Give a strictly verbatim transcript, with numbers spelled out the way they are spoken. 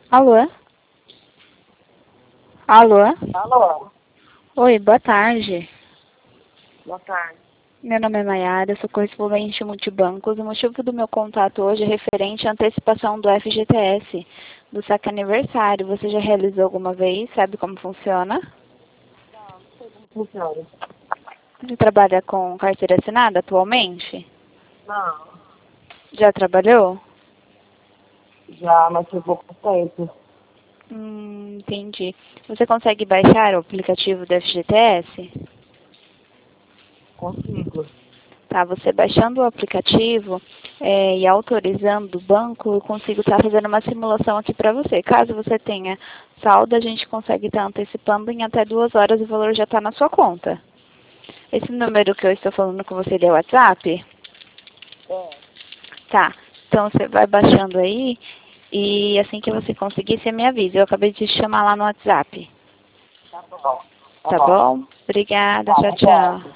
Alô? Alô? Alô? Oi, boa tarde. Boa tarde. Meu nome é Maiara, sou correspondente multibancos. O motivo do meu contato hoje é referente à antecipação do F G T S, do saque aniversário. Você já realizou alguma vez? Sabe como funciona? Não, não sei como funciona. Você trabalha com carteira assinada atualmente? Não, Já trabalhou? já, mas foi pouco tempo. Hum, entendi. Você consegue baixar o aplicativo do F G T S? Consigo. Tá, você baixando o aplicativo é, e autorizando o banco, eu consigo estar fazendo uma simulação aqui para você. Caso você tenha saldo, a gente consegue estar antecipando em até duas horas e o valor já está na sua conta. Esse número que eu estou falando com você é o WhatsApp? É. Tá, então você vai baixando aí e assim que você conseguir, você me avisa. Eu acabei de te chamar lá no WhatsApp. Tá bom. Tá Tá bom. bom? Obrigada, Tá, tchau, obrigada. tchau.